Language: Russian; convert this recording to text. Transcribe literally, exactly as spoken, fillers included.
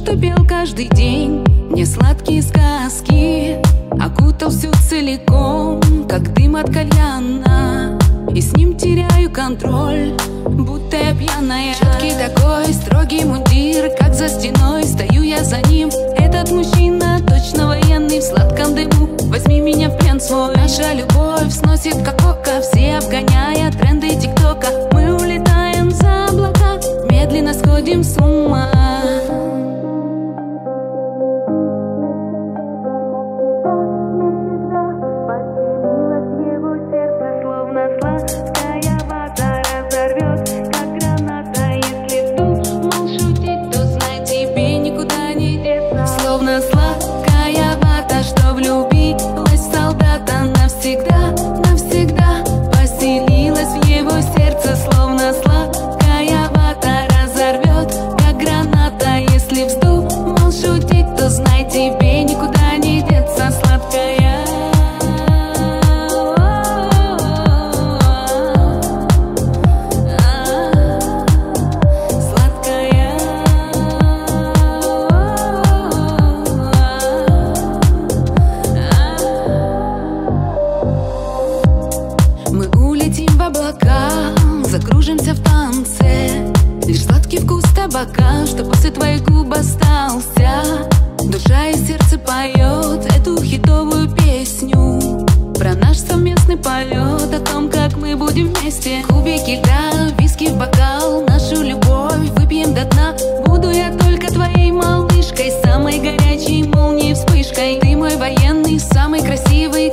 что пел каждый день мне сладкие сказки, окутал всю целиком, как дым от кальяна, и с ним теряю контроль, будто я пьяная. Четкий такой, строгий мундир, как за стеной стою я за ним. Этот мужчина точно военный, в сладком дыму возьми меня в плен свой. Наша любовь сносит как око, все обгоняя тренды тиктока. Мы улетаем за облака, медленно сходим с ума. Сладкая вата, что влюбилась в солдата навсегда, навсегда поселилась в его сердце, словно сладкая вата разорвет, как граната. Если вздумал шутить, то знай, тебе никуда не деться. Сладкая, в облака, закружимся в танце. Лишь сладкий вкус табака, что после твоих губ остался. Душа и сердце поет эту хитовую песню про наш совместный полет, о том, как мы будем вместе. Кубики льда, виски в бокал, нашу любовь выпьем до дна. Буду я только твоей малышкой, самой горячей молнией вспышкой. Ты мой военный, самый красивый,